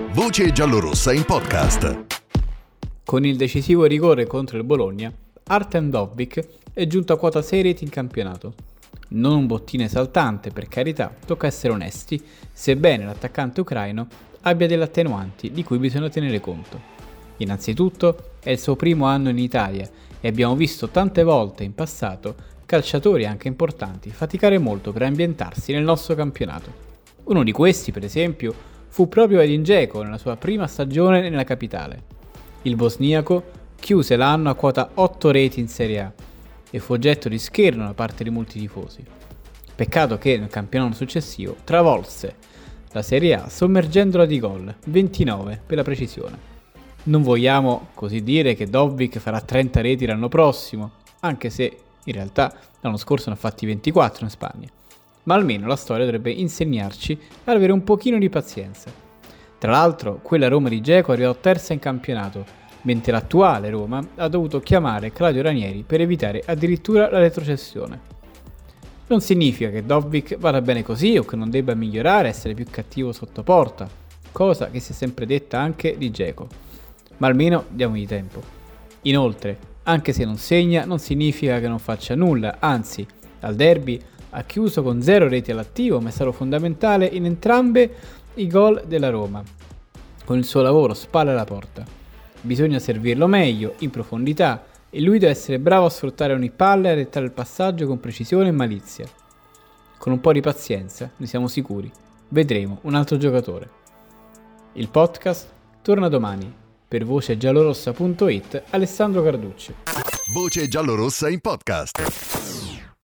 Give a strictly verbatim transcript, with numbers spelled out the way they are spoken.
Voce giallorossa in podcast. Con il decisivo rigore contro il Bologna, Artem Dovbyk è giunto a quota sei reti in campionato. Non un bottino esaltante, per carità, tocca essere onesti, sebbene l'attaccante ucraino abbia delle attenuanti di cui bisogna tenere conto. Innanzitutto è il suo primo anno in Italia e abbiamo visto tante volte in passato calciatori anche importanti faticare molto per ambientarsi nel nostro campionato. Uno di questi, per esempio, fu proprio Edin Dzeko nella sua prima stagione nella capitale. Il bosniaco chiuse l'anno a quota otto reti in Serie A e fu oggetto di scherno da parte di molti tifosi. Peccato che nel campionato successivo travolse la Serie A sommergendola di gol, ventinove per la precisione. Non vogliamo così dire che Dovbyk farà trenta reti l'anno prossimo, anche se in realtà l'anno scorso ne ha fatti ventiquattro in Spagna, ma almeno la storia dovrebbe insegnarci ad avere un pochino di pazienza. Tra l'altro, quella Roma di Dzeko è arrivata terza in campionato, mentre l'attuale Roma ha dovuto chiamare Claudio Ranieri per evitare addirittura la retrocessione. Non significa che Dovbyk vada bene così o che non debba migliorare e essere più cattivo sotto porta, cosa che si è sempre detta anche di Dzeko, ma almeno diamogli tempo. Inoltre, anche se non segna, non significa che non faccia nulla, anzi, al derby ha chiuso con zero reti all'attivo, ma è stato fondamentale in entrambe i gol della Roma, con il suo lavoro spalle alla porta. Bisogna servirlo meglio, in profondità, e lui deve essere bravo a sfruttare ogni palla e a dettare il passaggio con precisione e malizia. Con un po' di pazienza, ne siamo sicuri, vedremo un altro giocatore. Il podcast torna domani. Per voce giallorossa punto it, Alessandro Carducci. Voce giallorossa in podcast.